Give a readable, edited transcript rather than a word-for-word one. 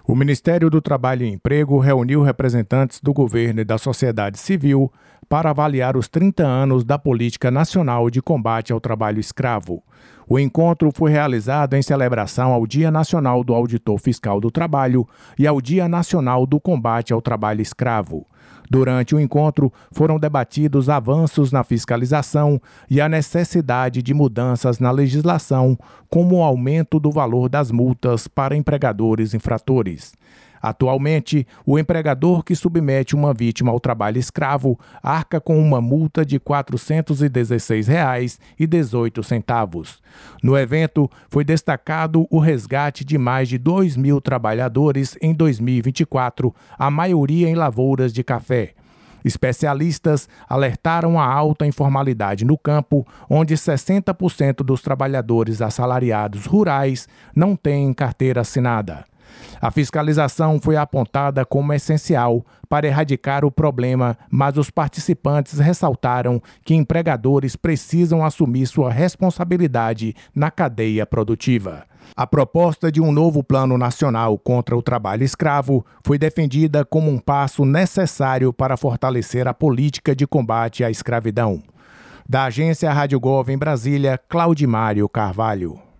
O Ministério do Trabalho e Emprego reuniu representantes do governo e da sociedade civil para avaliar os 30 anos da Política Nacional de Combate ao Trabalho Escravo. O encontro foi realizado em celebração ao Dia Nacional do Auditor Fiscal do Trabalho e ao Dia Nacional do Combate ao Trabalho Escravo. Durante o encontro, foram debatidos avanços na fiscalização e a necessidade de mudanças na legislação, como o aumento do valor das multas para empregadores infratores. Atualmente, o empregador que submete uma vítima ao trabalho escravo arca com uma multa de R$ 416,18. No evento, foi destacado o resgate de mais de 2.000 trabalhadores em 2024, a maioria em lavouras de café. Especialistas alertaram a alta informalidade no campo, onde 60% dos trabalhadores assalariados rurais não têm carteira assinada. A fiscalização foi apontada como essencial para erradicar o problema, mas os participantes ressaltaram que empregadores precisam assumir sua responsabilidade na cadeia produtiva. A proposta de um novo Plano Nacional contra o Trabalho Escravo foi defendida como um passo necessário para fortalecer a política de combate à escravidão. Da agência Rádio Gov em Brasília, Claudimário Carvalho.